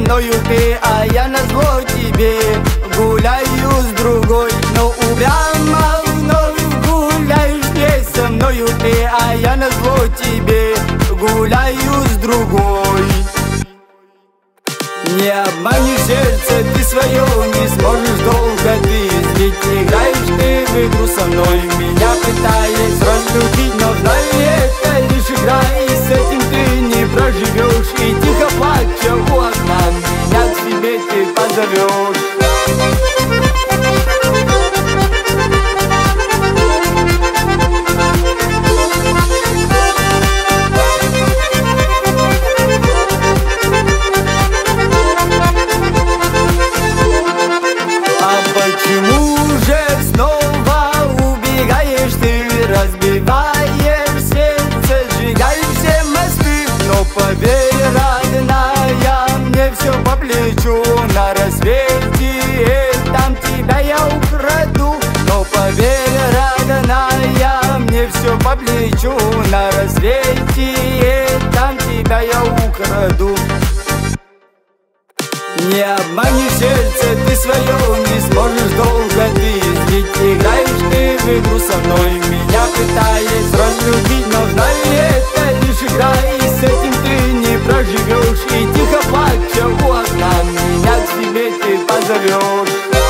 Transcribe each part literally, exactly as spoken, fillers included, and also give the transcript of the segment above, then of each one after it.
мною ты, а я назло тебе гуляю с другой. Но упрямо вновь гуляешь здесь со мною ты, а я назло тебе гуляю с другой. Не обманешь сердце ты свое, не сможешь долго ты. Ведь играешь ты в игру со мной, меня пытаясь разлюбить. Но знай, это лишь игра, и с этим ты не проживешь. И тихо плача у окна меня к себе ты позовешь. Почему же снова убегаешь ты, разбиваешь сердце, сжигаешь все мосты? Но поверь, родная, мне все по плечу, на рассвете там тебя я украду. Но поверь, родная, мне все по плечу, на рассвете там тебя я украду. Не обманешь сердце ты свое, не сможешь долго ты. Ведь играешь ты в игру со мной, меня пытаясь разлюбить. Но знай, это лишь игра, и с этим ты не проживешь. И тихо плача у окна меня к себе ты позовешь.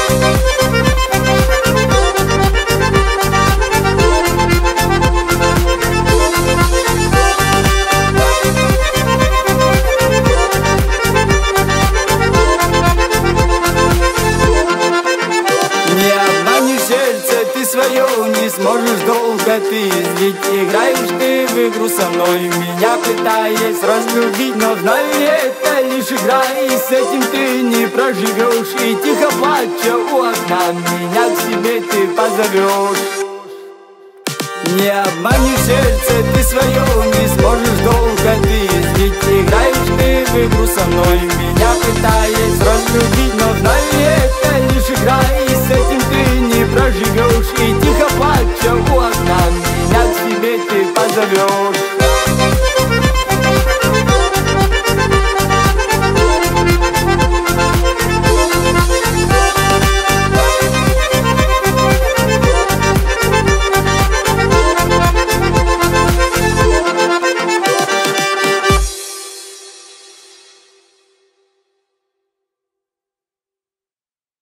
Не сможешь долго ты, ведь играешь ты в игру со мной, меня пытаясь разлюбить. Но знай, это лишь игра, и с этим ты не проживешь. И тихо плача у окна меня к себе ты позовешь. Не обманешь сердце ты свое, не сможешь долго ты. Ведь играешь ты в игру со мной, меня пытаясь разлюбить. Но знай,